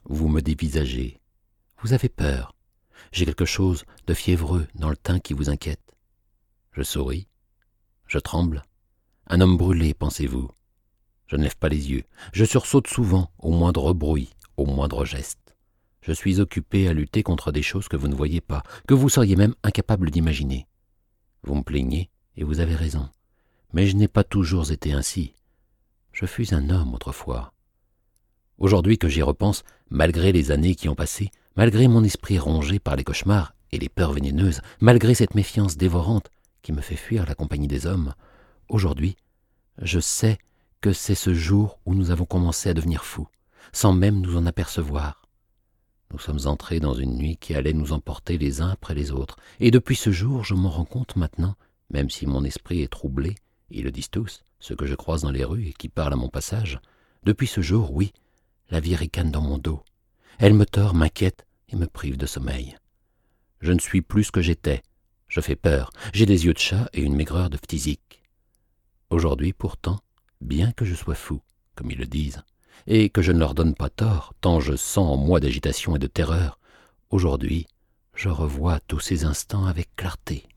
Vous me dévisagez. Vous avez peur. J'ai quelque chose de fiévreux dans le teint qui vous inquiète. Je souris. Je tremble. Un homme brûlé, pensez-vous. Je ne lève pas les yeux. Je sursaute souvent au moindre bruit, au moindre geste. Je suis occupé à lutter contre des choses que vous ne voyez pas, que vous seriez même incapable d'imaginer. Vous me plaignez, et vous avez raison. Mais je n'ai pas toujours été ainsi. Je fus un homme autrefois. Aujourd'hui que j'y repense, malgré les années qui ont passé, malgré mon esprit rongé par les cauchemars et les peurs vénéneuses, malgré cette méfiance dévorante qui me fait fuir la compagnie des hommes, aujourd'hui, je sais que c'est ce jour où nous avons commencé à devenir fous, sans même nous en apercevoir. Nous sommes entrés dans une nuit qui allait nous emporter les uns après les autres, et depuis ce jour, je m'en rends compte maintenant, même si mon esprit est troublé, ils le disent tous, ceux que je croise dans les rues et qui parlent à mon passage, depuis ce jour, oui, la vie ricane dans mon dos. Elle me tord, m'inquiète et me prive de sommeil. Je ne suis plus ce que j'étais. Je fais peur. J'ai des yeux de chat et une maigreur de phthisique. Aujourd'hui, pourtant, bien que je sois fou, comme ils le disent, et que je ne leur donne pas tort, tant je sens en moi d'agitation et de terreur, aujourd'hui, je revois tous ces instants avec clarté.